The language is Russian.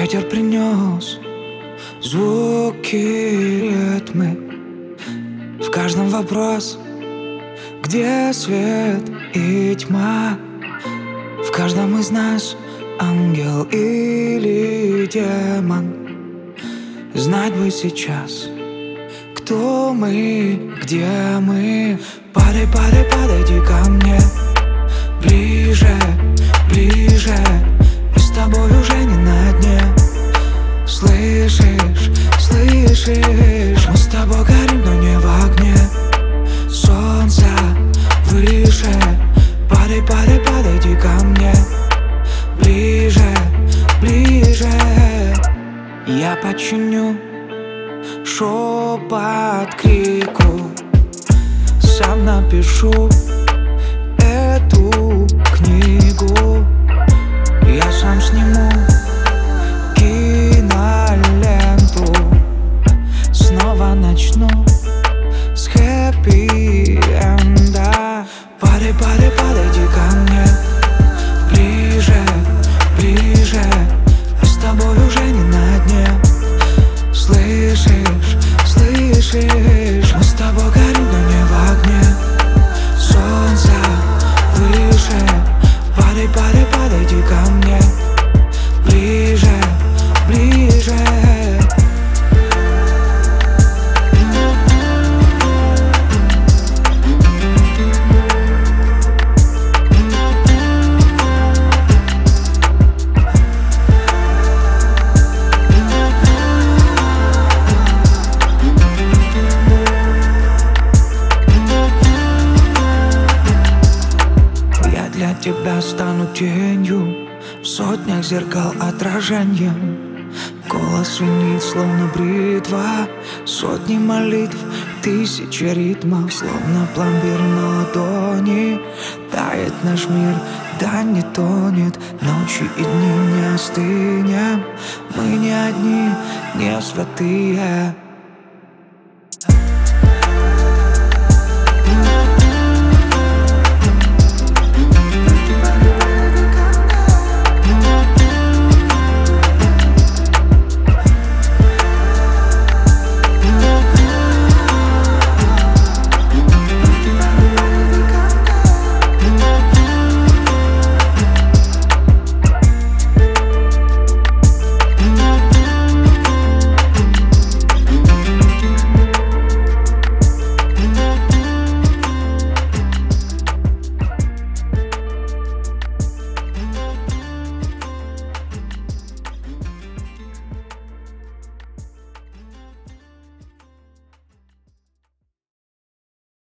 Ветер принес звуки, ритмы. В каждом вопрос, где свет и тьма. В каждом из нас ангел или демон. Знать бы сейчас, кто мы, где мы. Падай, падай, подойди ко мне. Ближе, ближе. Мы с тобой уже не на дне. Слышишь, слышишь? Мы с тобой горим, но не в огне. Солнце выше. Падай, падай, подойди ко мне. Ближе, ближе. Я починю шепот крику. Сам напишу эту книгу. Я сам сниму киноленту. Снова начну с хэппи-энда. Падай, падай, подойди ко мне. Ближе, ближе. Мы с тобой уже не на дне. Слышишь, слышишь? Мы с тобой горим, но не в огне. Солнце выше. Падай, падай, подойди ко мне. Ближе, ближе. Для тебя стану тенью, в сотнях зеркал отражением. Голос звенит, словно бритва. Сотни молитв, тысячи ритмов. Словно пломбир на ладони. Тает наш мир, да не тонет. Ночи и дни не остынем. Мы не одни, не святые.